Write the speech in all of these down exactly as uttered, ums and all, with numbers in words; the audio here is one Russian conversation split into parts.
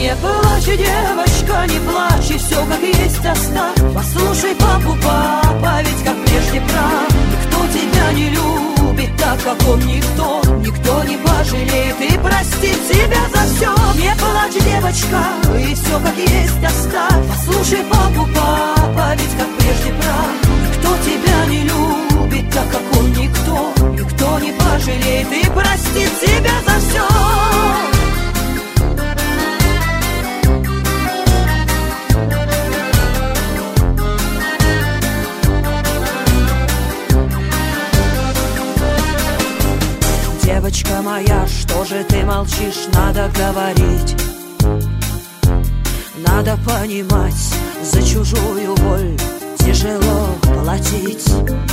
Не плачь, девочка, не плачь, и все как есть оставь. Послушай папу, папа, ведь как прежде прав. Никто тебя не любит так, как он, никто. Никто не пожалеет и простит тебя за все. Не плачь, девочка, и все как есть оставь. Послушай папу, папа, ведь как прежде прав. Никто тебя не любит так, как он, никто. Никто не пожалеет и простит тебя за все. Девочка моя, что же ты молчишь? Надо говорить, надо понимать, за чужую боль тяжело платить.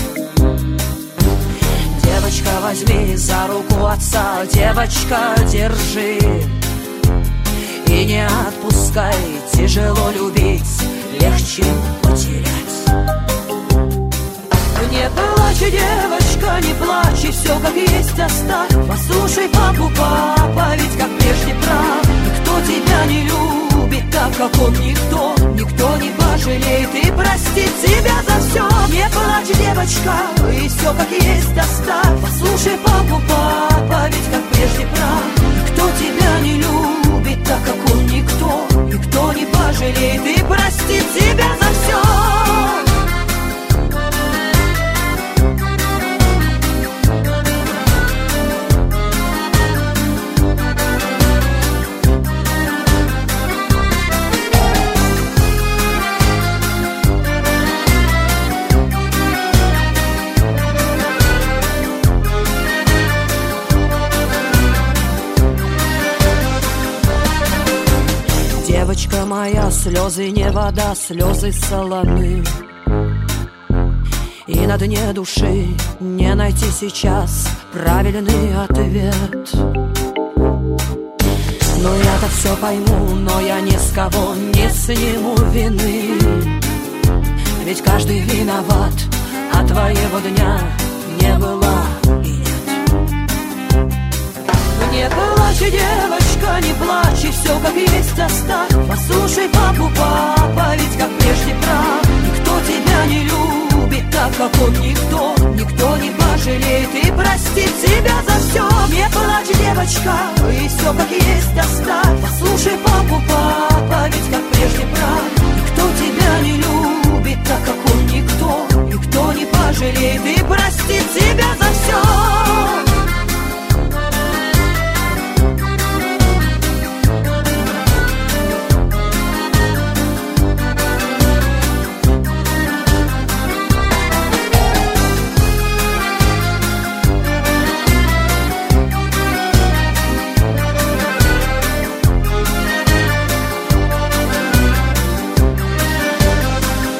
Девочка, возьми за руку отца, девочка, держи и не отпускай. Тяжело любить, легче потерять. Не плачь, девочка, не плачь, и все как есть оставь. Послушай папу, папа, ведь как прежде прав. Никто тебя не любит так, как он, никто. Никто не пожалеет и простит тебя за все. Не плачь, девочка, и все как есть оставь. Послушай папу, папа, ведь как прежде прав. Никто тебя не любит так, как он, никто. Никто не пожалеет и простит тебя за все. Девочка моя, слезы не вода, слезы солоны. И на дне души не найти сейчас правильный ответ. Но я-то все пойму, но я ни с кого не сниму вины. Ведь каждый виноват, а твоего дня не было и нет. Не плачь, девочка, не плачь, и все как есть оставь. Послушай папу, папа, ведь как прежде прав. Никто тебя не любит так, как он, никто. Никто не пожалеет и простит тебя за все. Не плачь, девочка, и все как